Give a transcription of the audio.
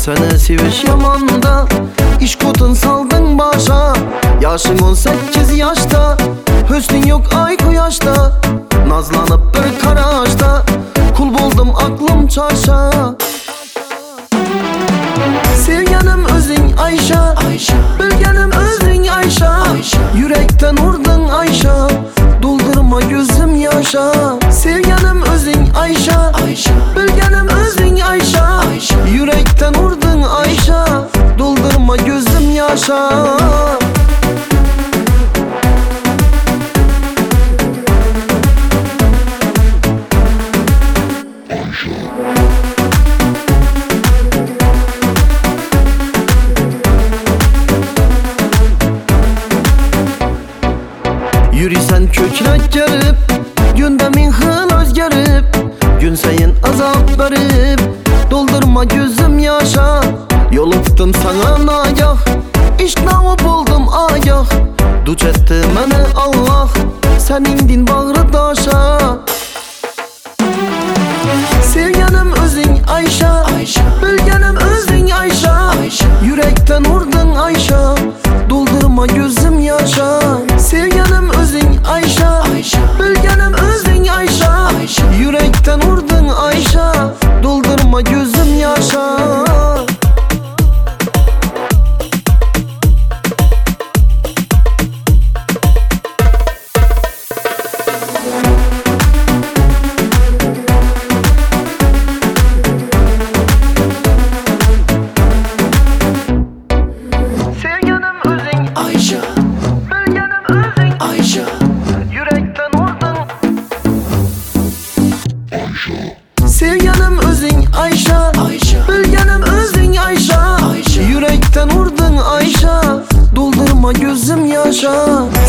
Seni seviş yamanda, iş kutun saldın başa. Yaşın 18 yaşta, hüsnün yok ay quyoshda. Nazlanıp bir qarashda, kul buldum aklım çarşa. Sevganim özing Ayşa, bilganim özing Ayşa. Yürekten urdun Ayşa, doldurma gözüm yaşa. Sevganim özing Ayşa, bilganim özing Ayşa. Yürekten urdun Ayşa, doldurma gözüm yaşa. Yürüsen kökrek gerip, gündemin hıl özgerip. Gün sayin azap verip, doldurma gözüm yaşa. Yoluqtum sana nagah, işnavı buldum agah. Duç etti meni Allah, senin din bağrı daşa. Sevganim özing Ayşa, bilganim özing Ayşa. Yürekten urdun Ayşa, doldurma gözüm yaşa. Sevganim özing Ayşa, bilganim özing Ayşa. Yürekten urdun Ayşa, doldurma gözüm yaşa. Sevganim özing Ayşa, bilganim özing Ayşa. Yürekten urdun Sevganim özing Ayşa, bilganim özing Ayşa. Yürekten urdun Ayşa, doldurma gözüm yaşa.